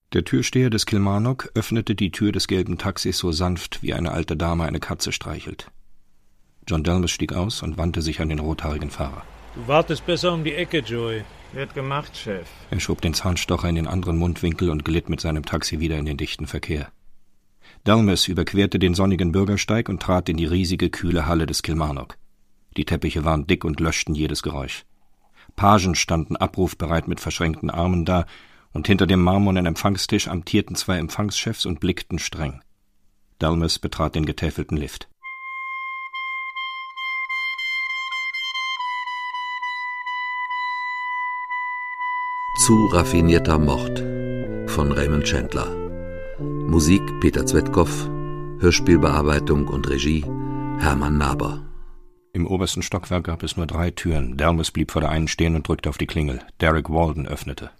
Der Türsteher des Kilmarnock öffnete die Tür des gelben Taxis so sanft, wie eine alte Dame eine Katze streichelt. John Delmas stieg aus und wandte sich an den rothaarigen Fahrer. Du wartest besser um die Ecke, Joey. Wird gemacht, Chef. Er schob den Zahnstocher in den anderen Mundwinkel und glitt mit seinem Taxi wieder in den dichten Verkehr. Delmas überquerte den sonnigen Bürgersteig und trat in die riesige, kühle Halle des Kilmarnock. Die Teppiche waren dick und löschten jedes Geräusch. Pagen standen abrufbereit mit verschränkten Armen da, und hinter dem marmornen Empfangstisch amtierten 2 Empfangschefs und blickten streng. Delmas betrat den getäfelten Lift. Zu raffinierter Mord von Raymond Chandler. Musik Peter Zwetkow, Hörspielbearbeitung und Regie Hermann Naber. Im obersten Stockwerk gab es nur 3 Türen. Delmas blieb vor der einen stehen und drückte auf die Klingel. Derek Walden öffnete.